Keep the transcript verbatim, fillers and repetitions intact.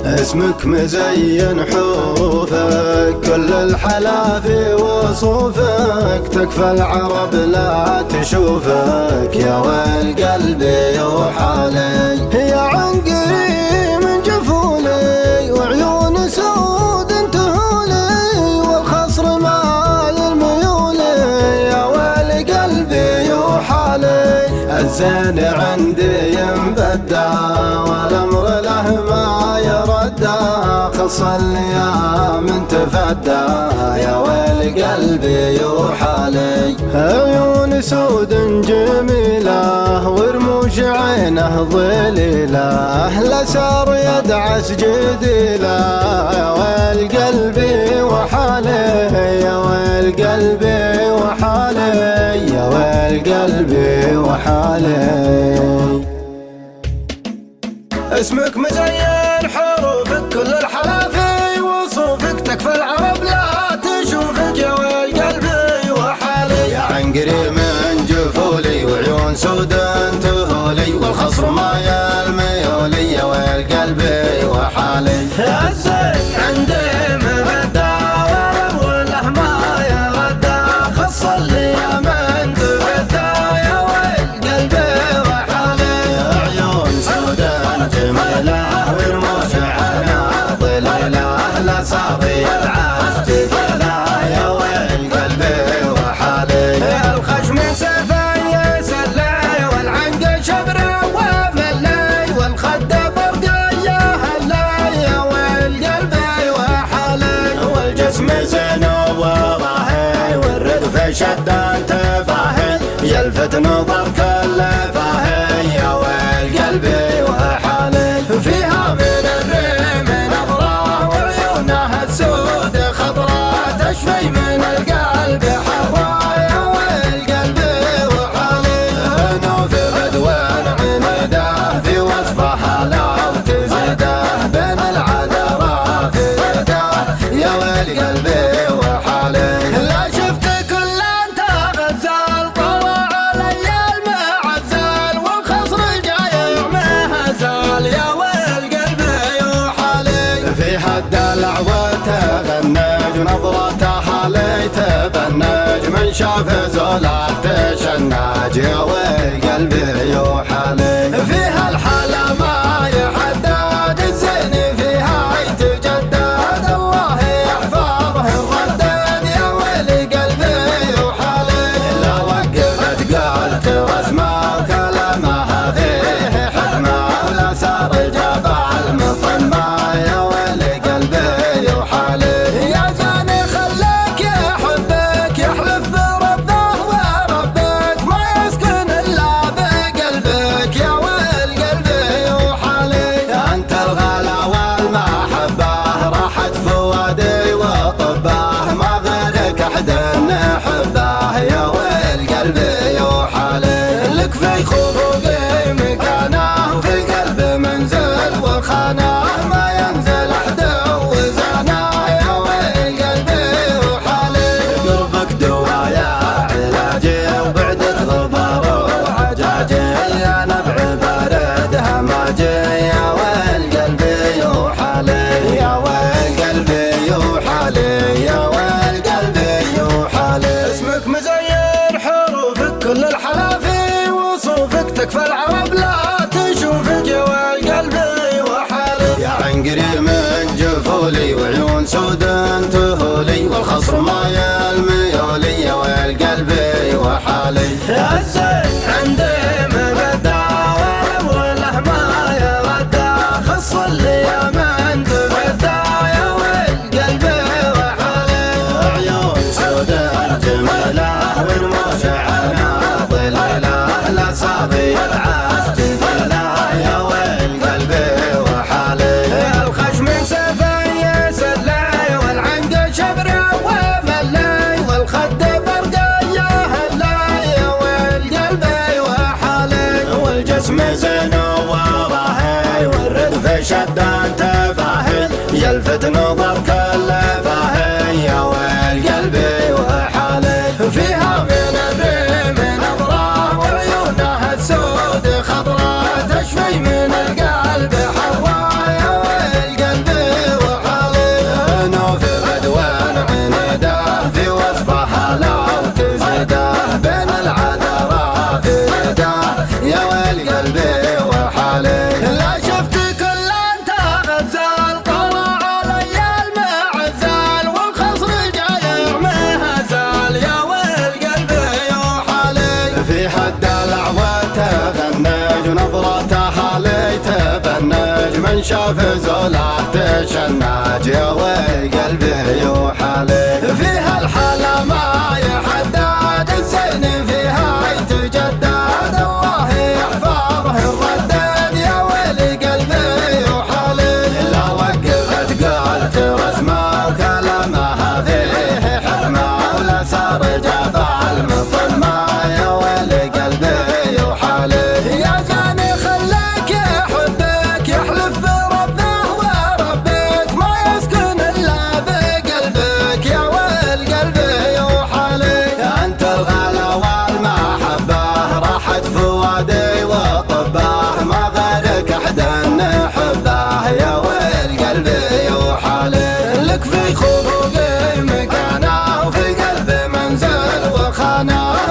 اسمك مزين حروفك، كل الحلا في وصوفك، تكفى العرب لا تشوفك، يا ويل قلبي يوحالي. يا عنقري من جفولي وعيون سود انتهولي، والخصر مايل ميولي، يا ويل قلبي يوحالي. الزين عندي ينبدى والامر له ما يردى، خص الايام تفدى، يا ويل قلبي يوحالي. عيون سود جميله ورموش عينه ظليله، لا سار يدعس جديله، يا ويل قلبي وحالي، يا ويل قلبي وحالي، يا ويل قلبي وحالي. اسمك مزين حروفك، كل الحلا في وصوفك، تكفى العرب لا تشوفك، يا ويل قلبي وحالي. يا عنقري من جفولي وعيون سود انتهولي، والخصر مايل ميولي، يا ويل قلبي وحالي. الزين عندي مبدى والامر له ما يردى، خص الايام تفدى، يا ويل قلبي وحالي. عيون سود جميلة ورموش عينها ظليلة، لا صابي العاش جديلة، يا ويل قلبي وحالي. الخشم سيفه يسلي والعنق شبره وملي، والخد برقيه هلي، يا ويل قلبي وحالي. والجسم زين وضاهي والردف شد تباهي، يلفت نظر كل فاهي، يا ويل قلبي وحالي. فيها من الريم نظرة وعيونها السود خضرة، تشفي من القلب حرة، يا ويل قلبي وحالي. انا في بدو عنده في وصفها لو تزيده، بين العذراء في يده، يا ويل قلبي وحالي. لا شفت كل انت غزال طلع علي المعزال، والخصر جاي مهزال، يا ويل قلبي وحالي. فيها الدلع وتغنج ونظرته حالي تبنج، من شاف زولات تشنج، يا ويل قلبي وحالي. فيها الحلا ما يحدد، الزين فيها يتجدد، الله يحفظه الردد، يا ويل قلبي وحالي. لا وقفت قالت رسمه وكلامها فيه حكمه، ولا سار جبال مطمه، يا ويل قلبي وحالي. يا زاني خليك يحبك يحلف بربه وربك، ما يسكن الا بقلبك، يا ويل قلبي وحالي. انت الغلا والمحبه راحت فؤادي وطبه، ما غيرك احد نحبه، يا ويل قلبي وحالي. لك في خفوقي مكانه وفي القلب منزل وخانه، ما ينزل احد وزانه، يا ويل قلبي وحالي. قربك دوايا علاجي وبعد الغبار وعجاجي، يا نبع بارد هماجي، يا ويل قلبي وحالي، يا ويل قلبي وحالي، يا ويل قلبي وحالي. اسمك مزين حروفك، كل الحلا في وصوفك، تكفى العرب لا تشوفك، يا ويل قلبي وحالي. يا عنقري من جفولي وعيون سود انتهولي، والخصر مايل ميولي، يا ويل قلبي وحالي. الزين عندي مبدى والامر له ما يردى، خص الايام تفدى، يا ويل قلبي وحالي. عيون سود جميله ورموش عينها ظليله، لا صابي العاش جديله، يا ويل قلبي وحالي. الخشم سيفه يسلي والعنق شبره وملي، والخد برقيه هلي، يا ويل قلبي وحالي. والجسم زين وضاهي والردف شد تباهي، يلفت نظر كل فاهي، يا ويل قلبي وحالي. فيها من الريم نظرة وعيونها السود خضرة، تشفي من القلب حرة، يا ويل قلبي من شاف زوله تشنج يا ويل قلبي يوحالي. فيها الحلا ما يحدد الزين فيها يتجدد الله يحفظه الردد يا ويل قلبي يوحالي. لا وقفت قالت رسمه وكلامها فيه حكمه ولا صار جبال مثل ما يا ويل قلبي يوحالي. يا جاني خليك يحبك يحلف بربه وربك ما يسكن الا بقلبك يا ويل قلبي يوحالي. انت الغلا والمحبه راحت فؤادي وطبه ما غيرك احد نحبه يا ويل قلبي يوحالي. لك في خلقي مكانه وفي قلبي منزل وخانه